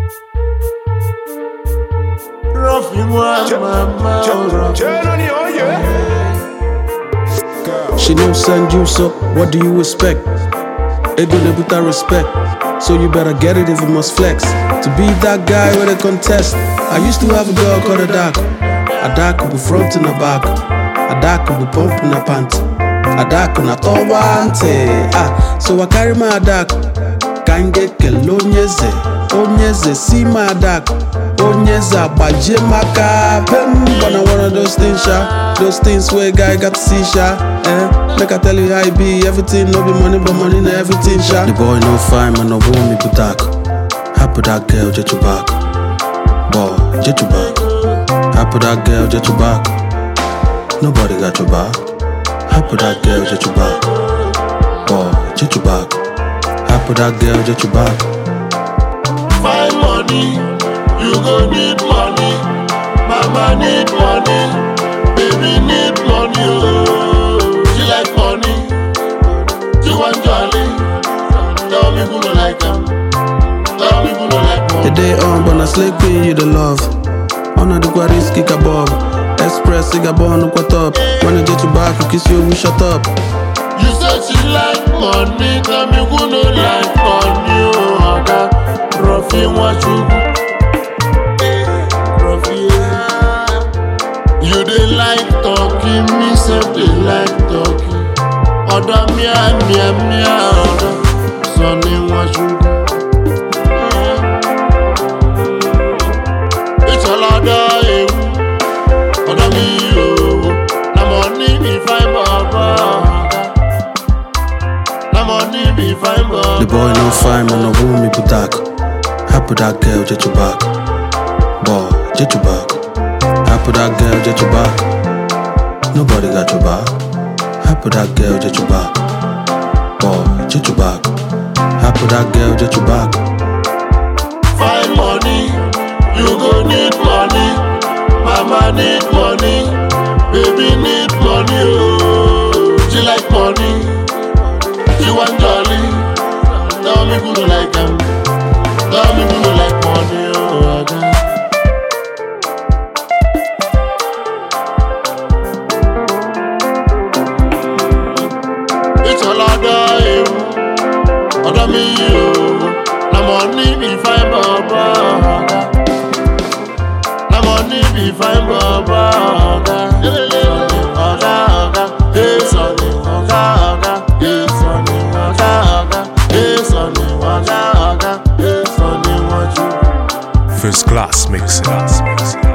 She don't send you, so what do you expect? Ego with that respect, so you better get it if you must flex. To be that guy with a contest. I used to have a girl called Adako. Adako be front and the back. Adako be pumping her pant. Adako na towante. So I carry my Adako. Can't get Onyeze. Onyeze see my Adako. Onyeze abaje maka pem. But I one of those things, sha. Those things where a guy got to see, sha. Make I tell you how it be. Everything no be money, but money na everything, sha. The boy no fine, man no want me Butako. Happy that girl, jet you back. Boy, jet you back. Happy that girl, jet you back. Nobody got your back. Happy that girl, jet you back. Boy, jet you back. Happy that girl, jet you back. Find money, you gon' need money. Mama need money, baby need money. Oh, she like money, she want jolly. Tell me who don't like them. Tell me who don't like money. The day on, but I slay queen, you the love. On the quarries, kick a bob. Express, Sigabon, look what up. When I get you back, you kiss you, we shut up. You said she like money, tell me who don't like money. Oh, God, Ruffy, what you Ruffy, you they like talking, me say they like talking. Other mia, other Sonny, what you it's a lot of other me, oh. Na money be fine, Baba. Na money be fine, Baba. The boy no fine, man no want me Butako. Happy that girl, jet you back. Boy, jet you back. Happy that girl, jet you back. Nobody got your back. Happy that girl, jet you back. Boy, jet you back. Happy that girl, jet you back. Find money, you go need money. Mama need money, baby need money. Oh, she like money, she want jolly. Tell me who don't like them. Tell me who don't like money. Oh, God. It's a lot of other me, oh. Na money be fine, Baba. Na money be fine, Baba. Hey, Sonny, hey, Sonny, hey, Sonny, hey, Sonny, what you? First class mixing.